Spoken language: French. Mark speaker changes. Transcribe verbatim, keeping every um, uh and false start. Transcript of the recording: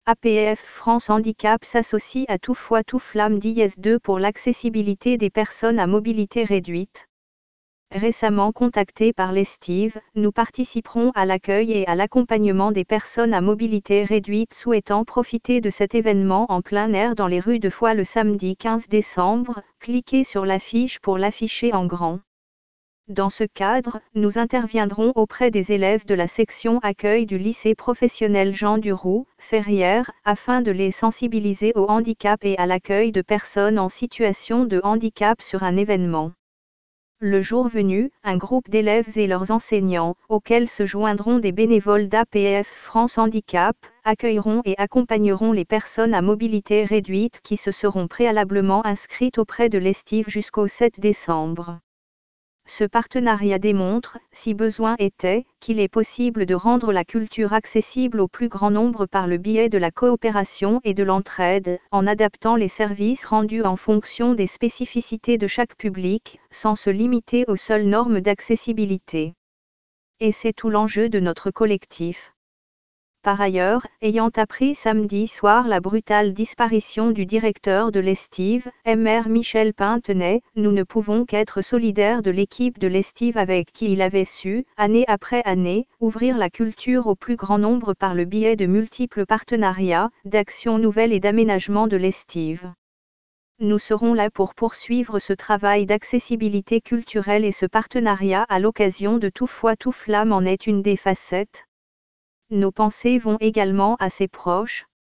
Speaker 1: A P F France Handicap s'associe à Tout Foi Tout Flamme D I S deux pour l'accessibilité des personnes à mobilité réduite. Récemment contactés par l'Estive, nous participerons à l'accueil et à l'accompagnement des personnes à mobilité réduite souhaitant profiter de cet événement en plein air dans les rues de Foix le samedi quinze décembre. Cliquez sur l'affiche pour l'afficher en grand. Dans ce cadre, nous interviendrons auprès des élèves de la section accueil du lycée professionnel Jean Duroux, Ferrières, afin de les sensibiliser au handicap et à l'accueil de personnes en situation de handicap sur un événement. Le jour venu, un groupe d'élèves et leurs enseignants, auxquels se joindront des bénévoles d'A P F France Handicap, accueilleront et accompagneront les personnes à mobilité réduite qui se seront préalablement inscrites auprès de l'Estive jusqu'au sept décembre. Ce partenariat démontre, si besoin était, qu'il est possible de rendre la culture accessible au plus grand nombre par le biais de la coopération et de l'entraide, en adaptant les services rendus en fonction des spécificités de chaque public, sans se limiter aux seules normes d'accessibilité. Et c'est tout l'enjeu de notre collectif. Par ailleurs, ayant appris samedi soir la brutale disparition du directeur de l'Estive, M R Michel Pintenay, nous ne pouvons qu'être solidaires de l'équipe de l'Estive avec qui il avait su, année après année, ouvrir la culture au plus grand nombre par le biais de multiples partenariats, d'actions nouvelles et d'aménagement de l'Estive. Nous serons là pour poursuivre ce travail d'accessibilité culturelle et ce partenariat à l'occasion de Tout Foi Tout Flamme en est une des facettes. Nos pensées vont également à ses proches,